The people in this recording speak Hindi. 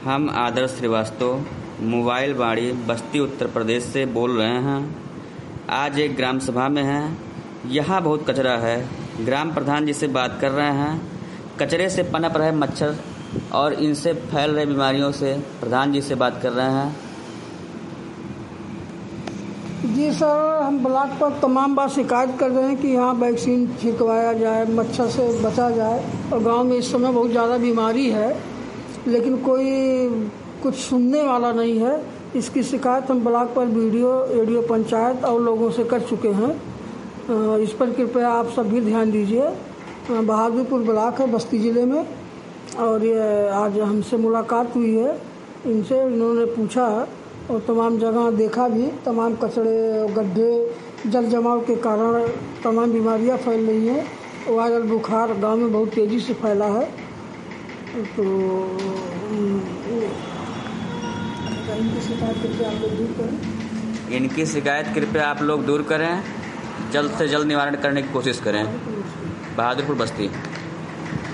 हम आदर्श श्रीवास्तव मोबाइल बाड़ी बस्ती उत्तर प्रदेश से बोल रहे हैं। आज एक ग्राम सभा में हैं। यहाँ बहुत कचरा है। ग्राम प्रधान जी से बात कर रहे हैं। कचरे से पनप रहे मच्छर और इनसे फैल रहे बीमारियों से प्रधान जी से बात कर रहे हैं। जी सर, हम ब्लॉक पर तमाम बार शिकायत कर रहे हैं कि यहाँ वैक्सीन छिड़कवाया जाए, मच्छर से बचा जाए। और गांव में इस समय बहुत ज़्यादा बीमारी है, लेकिन कोई कुछ सुनने वाला नहीं है। इसकी शिकायत हम ब्लॉक पर वीडियो पंचायत और लोगों से कर चुके हैं। इस पर कृपया आप सब भी ध्यान दीजिए। बहादुरपुर ब्लॉक है बस्ती ज़िले में, और ये आज हमसे मुलाकात हुई है इनसे। इन्होंने पूछा और तमाम जगह देखा भी, तमाम कचरे गड्ढे जल जमाव के कारण तमाम बीमारियां फैल रही हैं। वायरल बुखार गांव में बहुत तेज़ी से फैला है। तो इनकी शिकायत कृपया आप लोग दूर करें। इनकी शिकायत कृपया आप लोग दूर करें। जल्द से जल्द निवारण करने की कोशिश करें। बहादुरपुर बस्ती।